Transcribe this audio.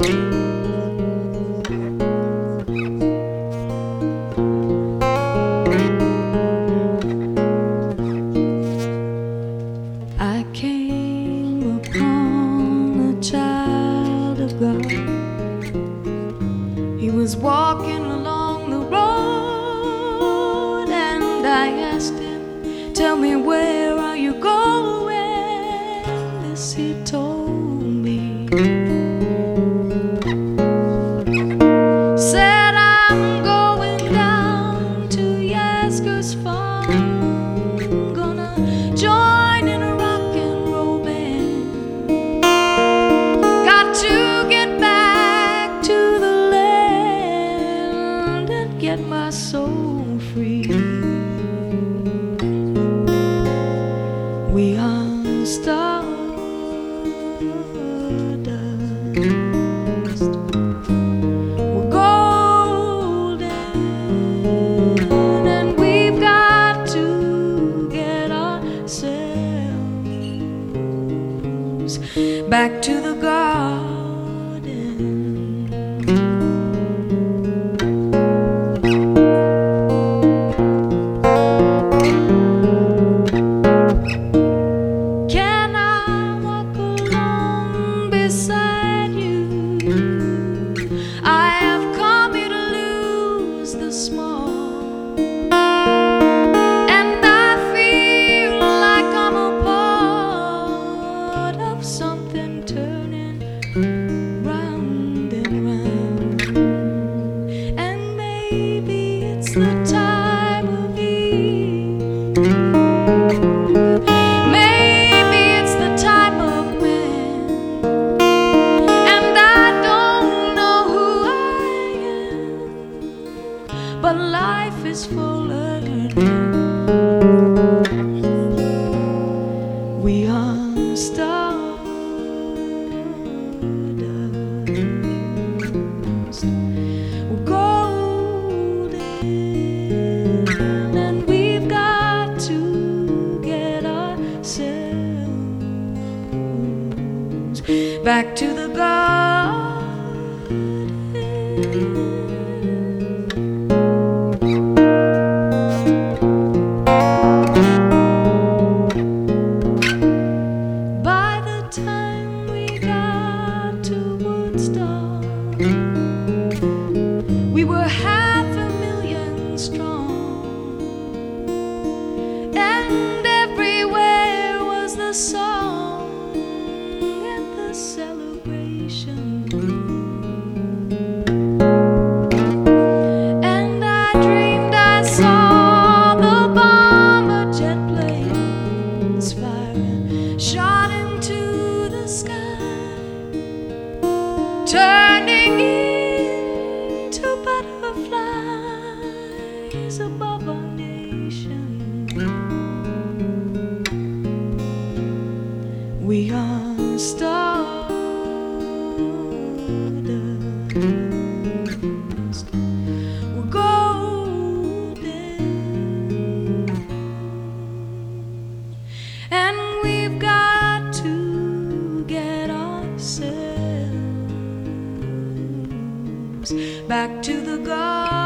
I came upon a child of God. He was walking along the road, and I asked him, "Tell me, where are you going?" This he told me. Said, "I'm going down to Yasgur's farm, gonna join in a rock and roll band. Got to get back to the land and get my soul free. We are stardust, we're golden, and we've got to get ourselves back to the garden." Can I walk along beside you? I have come here to lose the small, and I feel like I'm a part of something turning round and round. And maybe it's the time of year, maybe it's the time of when, and I don't know who I am, but life is for learning. We are stardust, we're golden, and we've got to get ourselves back to the garden. By the time we got to Woodstock, we were 500,000 strong, and everywhere was the song and the celebration. And I dreamed I saw the bomber jet planes firing shot into the sky, turning into butterflies above our nation. We are stardust, we're golden, and we've got to get ourselves back to the garden.